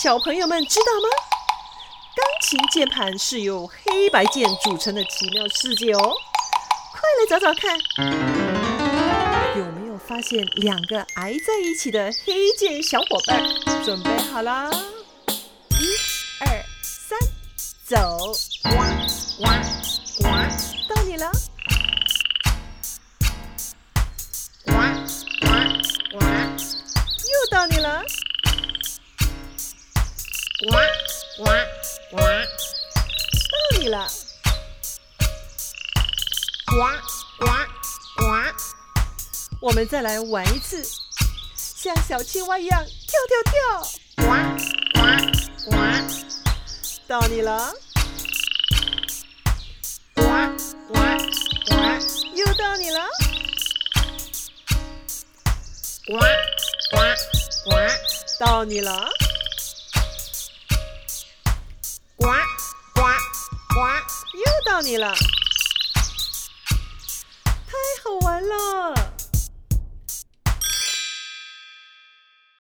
小朋友们知道吗？钢琴键盘是由黑白键组成的奇妙世界哦！快来找找看，有没有发现两个挨在一起的黑键小伙伴？准备好啦！1、2、3，走！呱呱呱，到你了！呱呱呱，又到你了！呱呱呱，到你了！呱呱呱，我们再来玩一次，像小青蛙一样跳跳跳！呱呱呱，到你了！呱呱呱，又到你了！呱呱呱，到你了！呱呱呱，又到你了！太好玩了！